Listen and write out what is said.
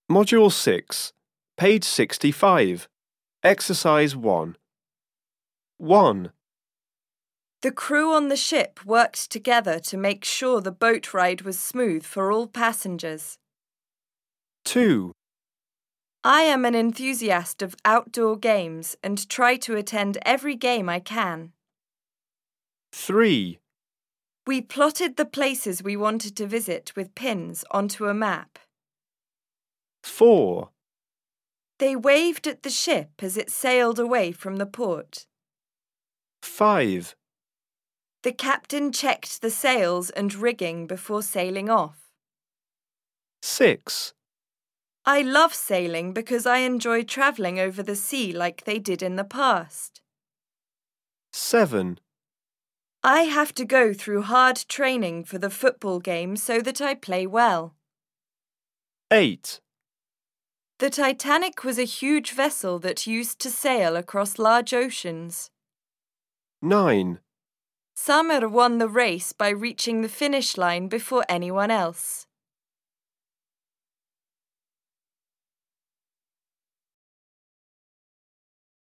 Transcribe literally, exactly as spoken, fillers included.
Module six, page sixty-five, Exercise one. one. The crew on the ship worked together to make sure the boat ride was smooth for all passengers. two. I am an enthusiast of outdoor games and try to attend every game I can. three. We plotted the places we wanted to visit with pins onto a map. four. They waved at the ship as it sailed away from the port. five. The captain checked the sails and rigging before sailing off. six. I love sailing because I enjoy travelling over the sea like they did in the past. seven. I have to go through hard training for the football game so that I play well. eight. The Titanic was a huge vessel that used to sail across large oceans. nine. Summer won the race by reaching the finish line before anyone else.